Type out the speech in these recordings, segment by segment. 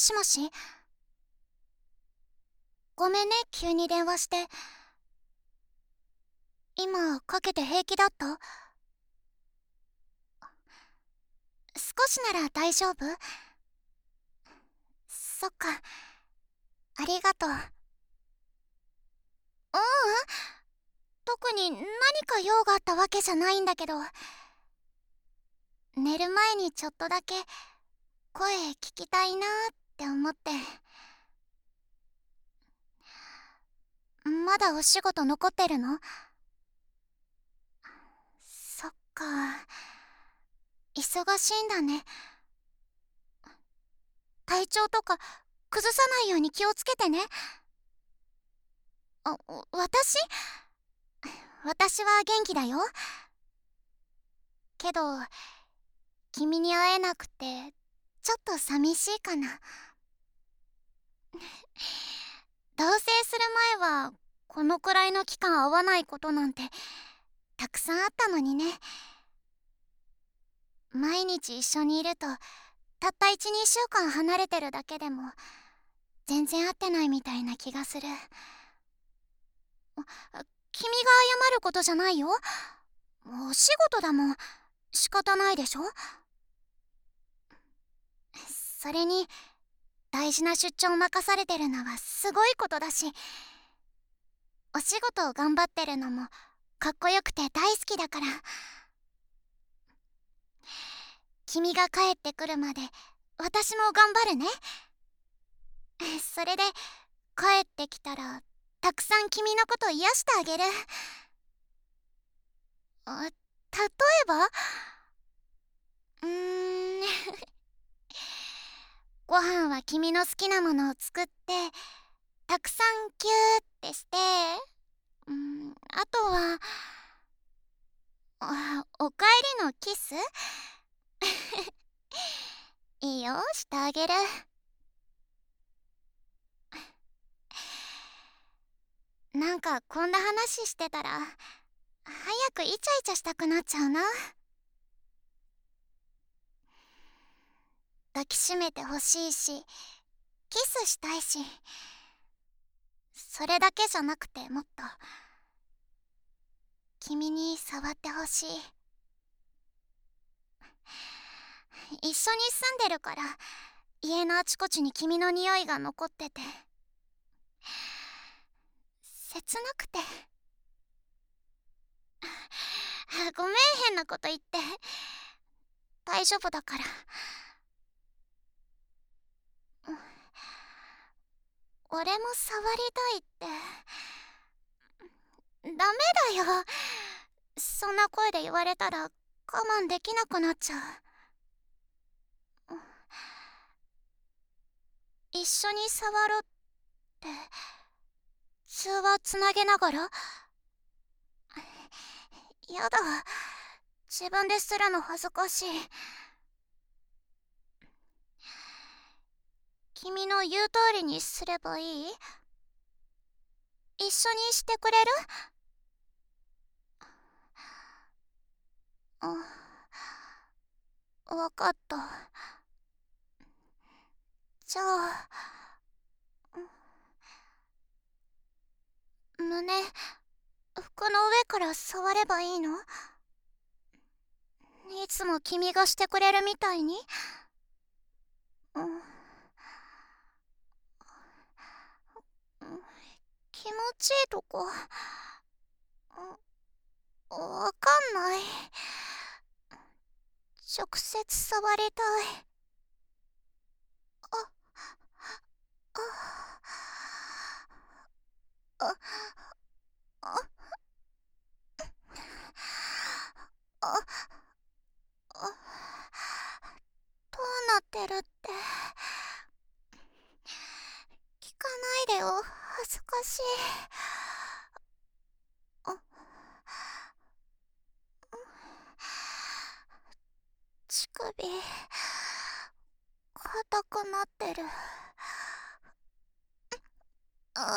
しもし。ごめんね、急に電話して。今かけて平気だった？少しなら大丈夫？そっか、ありがとう。ううん、特に何か用があったわけじゃないんだけど、寝る前にちょっとだけ声聞きたいなって思って。まだお仕事残ってるの？そっか、忙しいんだね。体調とか崩さないように気をつけてね。私は元気だよ。けど君に会えなくてちょっと寂しいかな。同棲する前はこのくらいの期間会わないことなんてたくさんあったのにね。毎日一緒にいるとたった1、2週間離れてるだけでも全然会ってないみたいな気がする。君が謝ることじゃないよ。お仕事だもん、仕方ないでしょ。それに大事な出張を任されてるのはすごいことだし、お仕事を頑張ってるのもかっこよくて大好きだから。君が帰ってくるまで私も頑張るね。それで帰ってきたらたくさん君のこと癒してあげる。例えばうーんご飯は君の好きなものを作ってたくさんキューってして、あとはおかえりのキスいいよ、してあげる。なんかこんな話してたら早くイチャイチャしたくなっちゃうな。抱きしめてほしいしキスしたいし、それだけじゃなくてもっと君に触ってほしい。一緒に住んでるから家のあちこちに君の匂いが残ってて切なくて。ごめん、変なこと言って。大丈夫だから。俺も触りたいってダメだよ。そんな声で言われたら我慢できなくなっちゃう。一緒に触ろうって通話つなげながら？やだ、自分でするの恥ずかしい。君の言う通りにすればいい？一緒にしてくれる？わかった。じゃあ胸、服の上から触ればいいの？いつも君がしてくれるみたいに。気持ちいいとこわかんない。直接触りたい。あああああどうなってるって。聞かないでよ、恥ずかしい。乳首硬くなってる。あ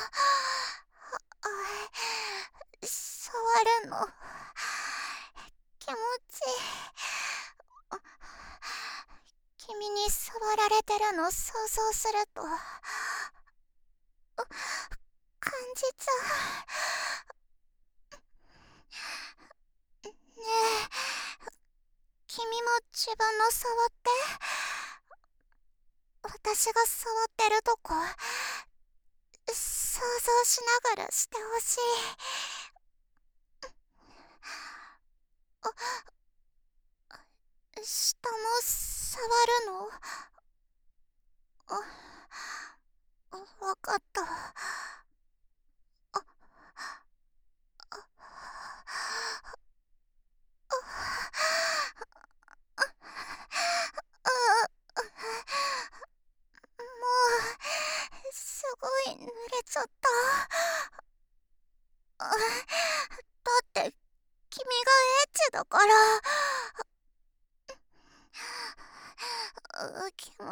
触るの気持ちいい。 君に触られてるの想像すると感じちゃう。ねえ、君も自分の触って。私が触ってるとこ想像しながらしてほしい。下も触るの？わかった。もうすごい濡れちゃった。だって君がエッチだから。気持ちいい。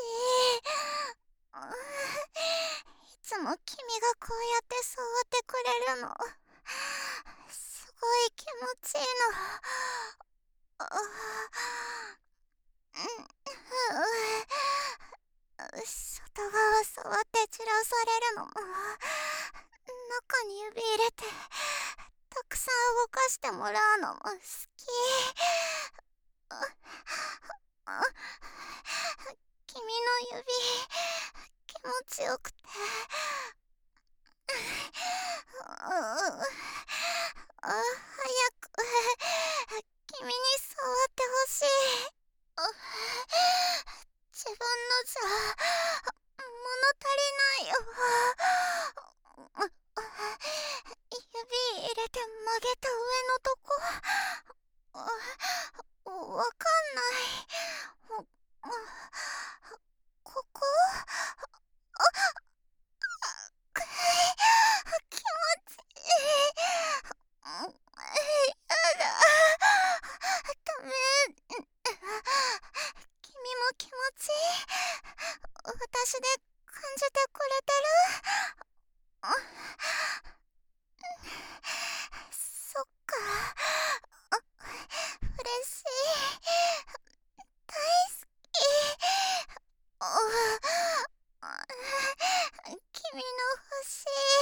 いつも君がこうやって触ってくれるのすごい気持ちいいの。外側触って散らされるのも中に指入れてたくさん動かしてもらうのも好き。君の指気持ちよくて早く君に触ってほしい。自分のじゃ物足りないよ。指入れて曲げた上のとこわかんない。ここ気持ちいい。やだ。ダメ。君も気持ちいい？私で感じてくれてる？そっか。嬉しい。大好き。君の欲し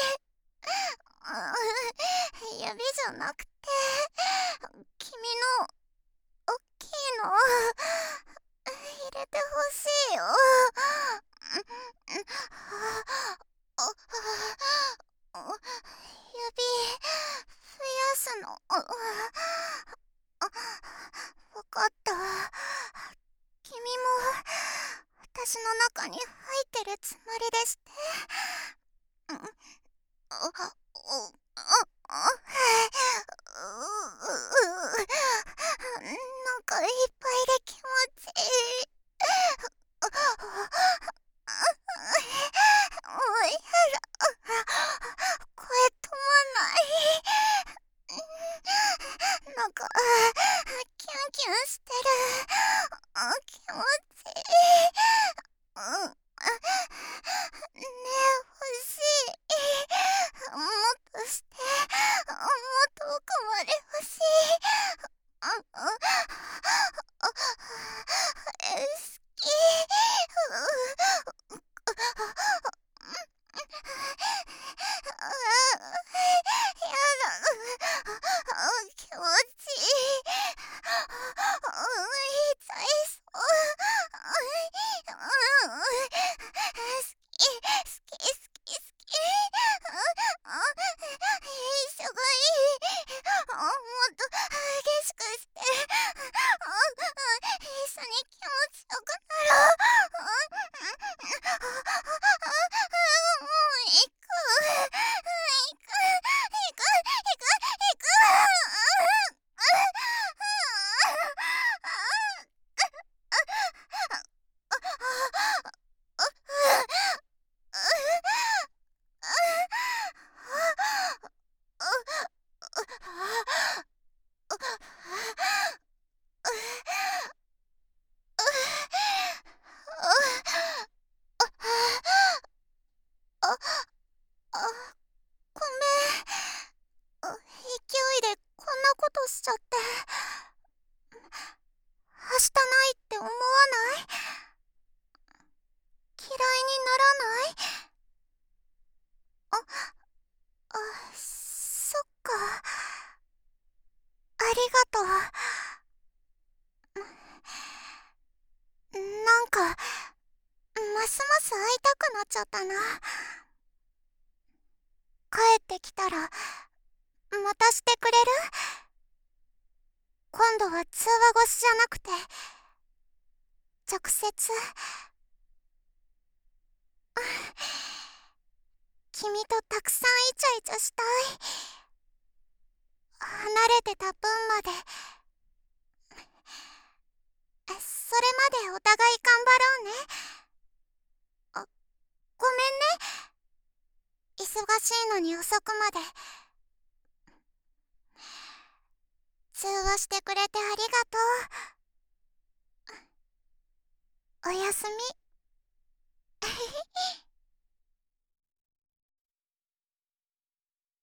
い。指じゃなくて君のおっきいの入れてほしいよ。指増やすの。わかった。君も私の中に入ってるつもりでして。なんかいっぱいで気持ちいい。もうやだ。声止まんない。なんかキュンキュンしてる。気持ちいい。ねえ欲しい。もっとして。もっと奥まで欲しい。好き。やだ。気持ちいい。痛いそう。好き好き好き好き。一緒がいい。もっと激しくして。一緒に気持ちよくなろう。もう行く。行く。ごめん。勢いでこんなことしちゃって。はしたないって思わない？ ス会いたくなっちゃったな。帰ってきたらまたしてくれる？今度は通話越しじゃなくて直接。君とたくさんイチャイチャしたい。離れてた分まで。それまでお互い頑張ろうね。ごめんね、忙しいのに遅くまで。通話してくれてありがとう。おやすみ。